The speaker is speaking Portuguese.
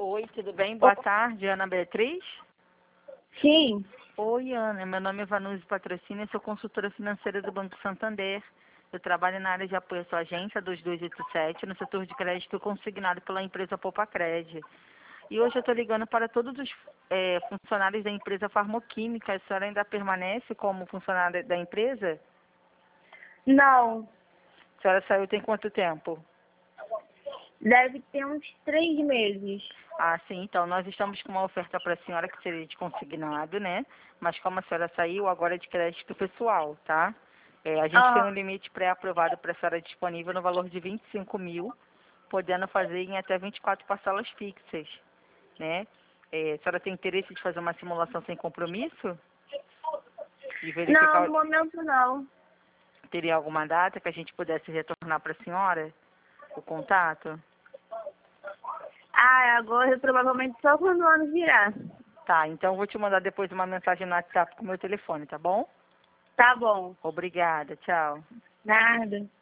Oi, tudo bem? Boa tarde, Ana Beatriz? Sim. Oi, Ana. Meu nome é Vanusa Patrocínio, sou consultora financeira do Banco Santander. Eu trabalho na área de apoio à sua agência 2287, no setor de crédito consignado pela empresa Poupacred. E hoje eu estou ligando para todos os funcionários da empresa Farmoquímica. A senhora ainda permanece como funcionária da empresa? Não. A senhora saiu tem quanto tempo? Deve ter uns 3 meses. Ah, sim. Então, nós estamos com uma oferta para a senhora que seria de consignado, né? Mas como a senhora saiu, agora é de crédito pessoal, tá? A gente tem um limite pré-aprovado para a senhora disponível no valor de 25 mil, podendo fazer em até 24 parcelas fixas, né? A senhora tem interesse de fazer uma simulação sem compromisso? E Não, verificar, no momento não. teria alguma data que a gente pudesse retornar para a senhora o contato? Ah, agora provavelmente só quando o ano virar. Tá, então eu vou te mandar depois uma mensagem no WhatsApp com o meu telefone, tá bom? Tá bom. Obrigada, tchau. Nada.